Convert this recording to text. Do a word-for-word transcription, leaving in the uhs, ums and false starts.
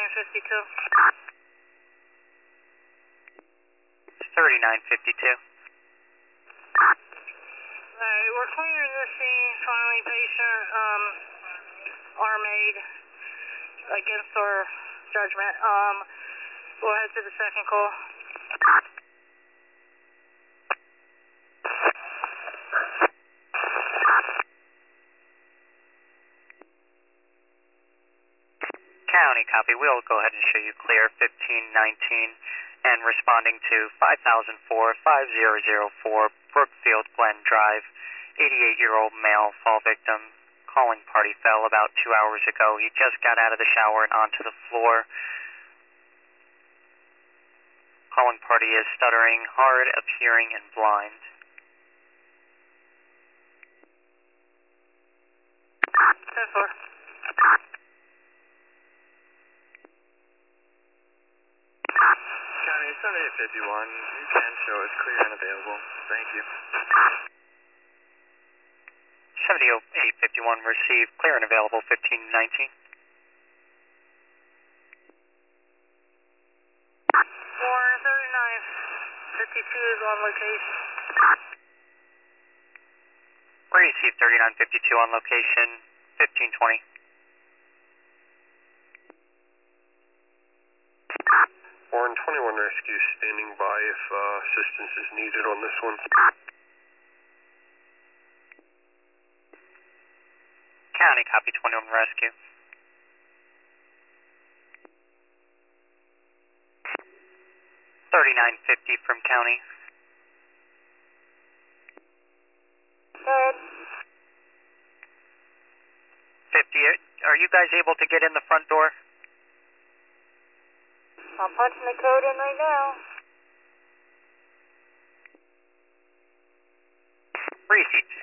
fifty-two. thirty-nine fifty-two. Alright, we're clearing this scene. Finally, patient, um, arm aid against our judgment. Um, we'll head to the second call. County, copy. We'll go ahead and show you clear fifteen nineteen and responding to five thousand four, five thousand four Brookfield Glen Drive, eighty-eight-year-old male fall victim. Calling party fell about two hours ago. He just got out of the shower and onto the floor. Calling party is stuttering, hard of hearing, and blind. ten four. County, seventy-eight fifty-one, you can show us clear and available. Thank you. seventy-eight fifty-one received, clear and available, fifteen nineteen. four thirty-nine fifty-two is on location. We received thirty-nine fifty-two on location, fifteen twenty. Warren twenty-one Rescue standing by if uh, assistance is needed on this one. County, copy twenty-one Rescue. thirty-nine fifty from County. Good. fifty, are you guys able to get in the front door? I'm punching the code in right now. Received.